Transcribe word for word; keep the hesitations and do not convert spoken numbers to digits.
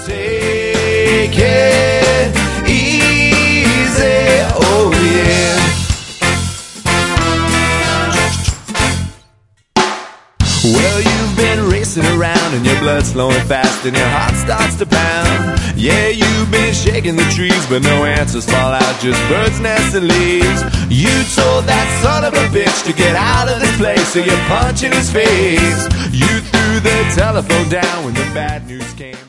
Take it easy, oh yeah. Well, you've been racing around and your blood's flowing fast and your heart starts to pound. Yeah, you've been shaking the trees, but no answers fall out, just birds, nests, and leaves. You told that son of a bitch to get out of this place, so you punch in his face. You threw the telephone down when the bad news came.